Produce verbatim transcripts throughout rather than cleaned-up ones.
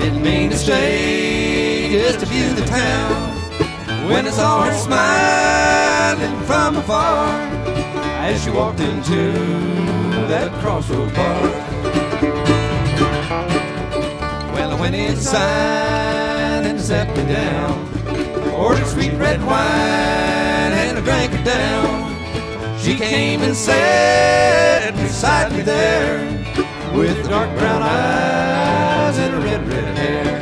Didn't mean to stay just to view the town. When I saw her smiling from afar as she walked into that crossroad bar. Well, I went inside and sat me down, ordered sweet red wine and I drank it down. She came and sat beside me there with dark brown eyes and red, red hair.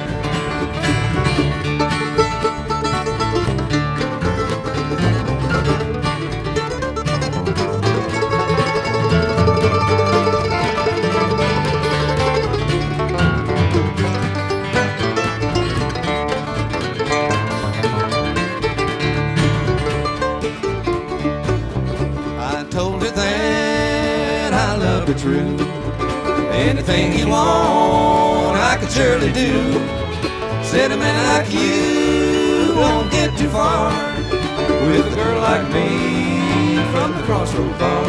True. Anything you want, I could surely do. Said a man like you won't get too far with a girl like me from the crossroad bar.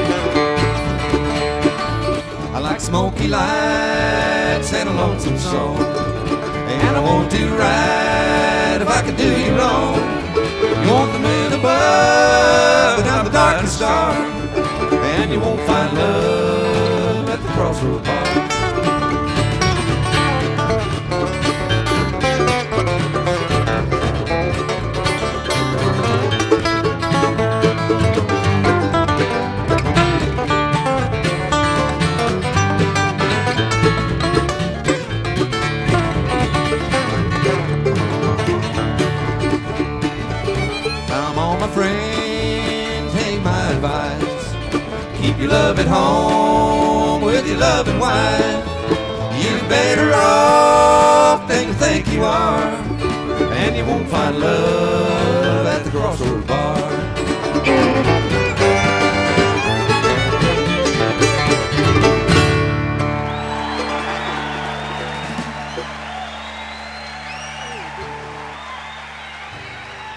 I like smoky lights and a lonesome song, and I won't do right if I could do you wrong. You want the moon above, and I'm the darkest star, and you won't find love at the crossroad bar. Come on, my friend, take my advice. Keep your love at home with your loving wife. You're better off than you think you are, and you won't find love